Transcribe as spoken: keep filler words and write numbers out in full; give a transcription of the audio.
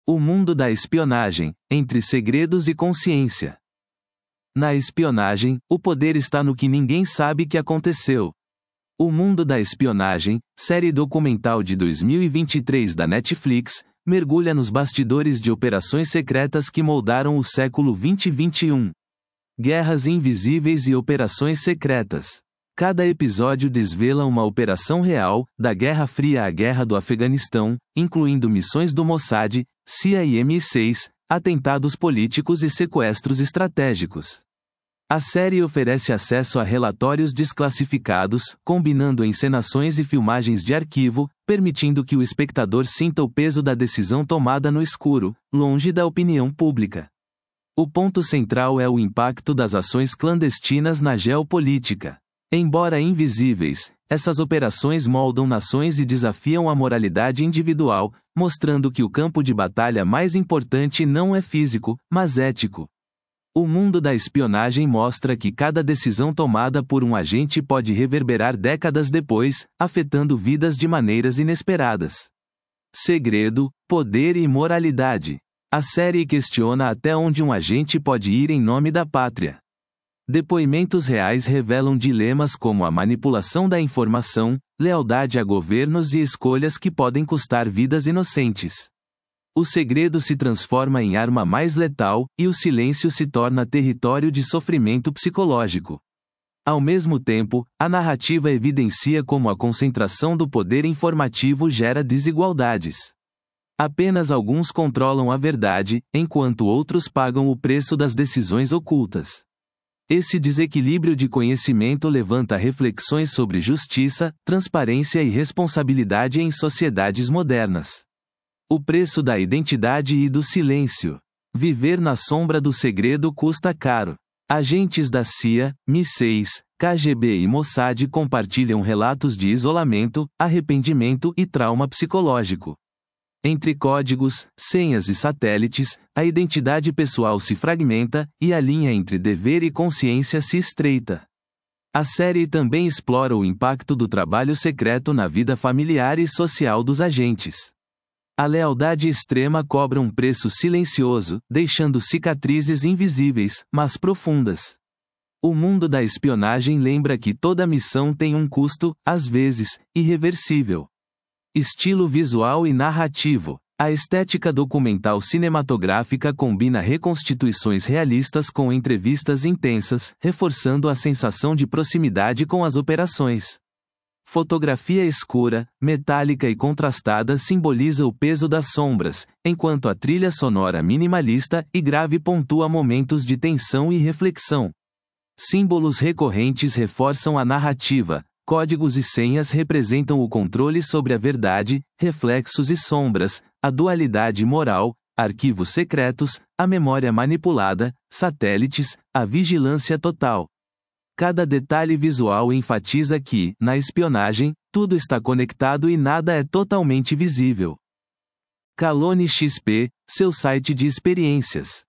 O mundo da espionagem, entre segredos e consciência. Na espionagem, o poder está no que ninguém sabe que aconteceu. O mundo da espionagem, série documental de dois mil e vinte e três da Netflix, mergulha nos bastidores de operações secretas que moldaram o século vinte e vinte e um. Guerras invisíveis e operações secretas. Cada episódio desvela uma operação real, da Guerra Fria à Guerra do Afeganistão, incluindo missões do Mossad, C I A e M I seis, atentados políticos e sequestros estratégicos. A série oferece acesso a relatórios desclassificados, combinando encenações e filmagens de arquivo, permitindo que o espectador sinta o peso da decisão tomada no escuro, longe da opinião pública. O ponto central é o impacto das ações clandestinas na geopolítica. Embora invisíveis, essas operações moldam nações e desafiam a moralidade individual, mostrando que o campo de batalha mais importante não é físico, mas ético. O mundo da espionagem mostra que cada decisão tomada por um agente pode reverberar décadas depois, afetando vidas de maneiras inesperadas. Segredo, poder e moralidade. A série questiona até onde um agente pode ir em nome da pátria. Depoimentos reais revelam dilemas como a manipulação da informação, lealdade a governos e escolhas que podem custar vidas inocentes. O segredo se transforma em arma mais letal, e o silêncio se torna território de sofrimento psicológico. Ao mesmo tempo, a narrativa evidencia como a concentração do poder informativo gera desigualdades. Apenas alguns controlam a verdade, enquanto outros pagam o preço das decisões ocultas. Esse desequilíbrio de conhecimento levanta reflexões sobre justiça, transparência e responsabilidade em sociedades modernas. O preço da identidade e do silêncio. Viver na sombra do segredo custa caro. Agentes da C I A, M I seis, K G B e Mossad compartilham relatos de isolamento, arrependimento e trauma psicológico. Entre códigos, senhas e satélites, a identidade pessoal se fragmenta, e a linha entre dever e consciência se estreita. A série também explora o impacto do trabalho secreto na vida familiar e social dos agentes. A lealdade extrema cobra um preço silencioso, deixando cicatrizes invisíveis, mas profundas. O mundo da espionagem lembra que toda missão tem um custo, às vezes, irreversível. Estilo visual e narrativo. A estética documental cinematográfica combina reconstituições realistas com entrevistas intensas, reforçando a sensação de proximidade com as operações. Fotografia escura, metálica e contrastada simboliza o peso das sombras, enquanto a trilha sonora minimalista e grave pontua momentos de tensão e reflexão. Símbolos recorrentes reforçam a narrativa. Códigos e senhas representam o controle sobre a verdade, reflexos e sombras, a dualidade moral, arquivos secretos, a memória manipulada, satélites, a vigilância total. Cada detalhe visual enfatiza que, na espionagem, tudo está conectado e nada é totalmente visível. Kalone X P, seu site de experiências.